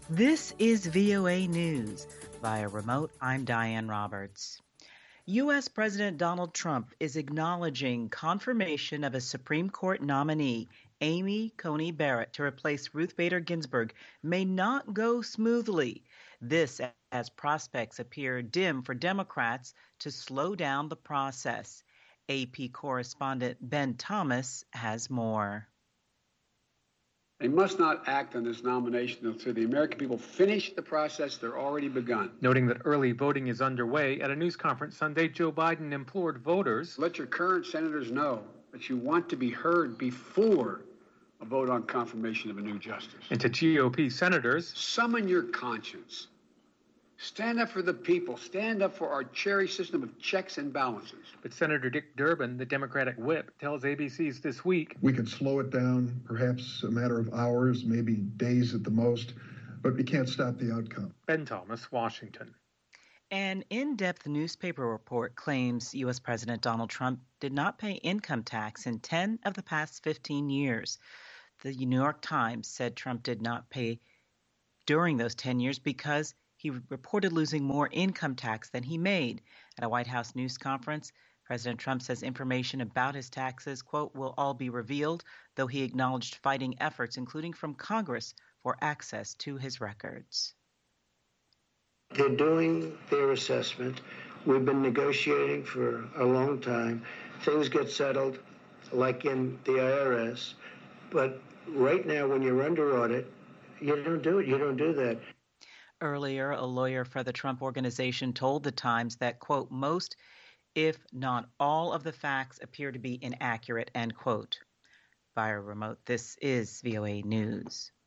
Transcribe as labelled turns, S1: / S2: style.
S1: This is VOA News. Via remote, I'm Diane Roberts. U.S. President Donald Trump is acknowledging confirmation of a Supreme Court nominee, Amy Coney Barrett, to replace Ruth Bader Ginsburg may not go smoothly. This as prospects appear dim for Democrats to slow down the process. AP correspondent Ben Thomas has more.
S2: They must not act on this nomination until the American people finish the process they're already begun.
S3: Noting that early voting is underway, at a news conference Sunday, Joe Biden implored voters,
S2: let your current senators know that you want to be heard before a vote on confirmation of a new justice.
S3: And to GOP senators,
S2: summon your conscience. Stand up for the people. Stand up for our cherished system of checks and balances.
S3: But Senator Dick Durbin, the Democratic whip, tells ABC's This Week,
S4: we could slow it down, perhaps a matter of hours, maybe days at the most, but we can't stop the outcome.
S3: Ben Thomas, Washington.
S1: An in-depth newspaper report claims U.S. President Donald Trump did not pay income tax in 10 of the past 15 years. The New York Times said Trump did not pay during those 10 years because he reported losing more income tax than he made. At a White House news conference, President Trump says information about his taxes, quote, will all be revealed, though he acknowledged fighting efforts, including from Congress, for access to his records.
S5: They're doing their assessment. We've been negotiating for a long time. Things get settled, like in the IRS. But right now, when you're under audit, you don't do it. You don't do that.
S1: Earlier, a lawyer for the Trump Organization told the Times that, quote, most, if not all of the facts appear to be inaccurate, end quote. Via remote, this is VOA News.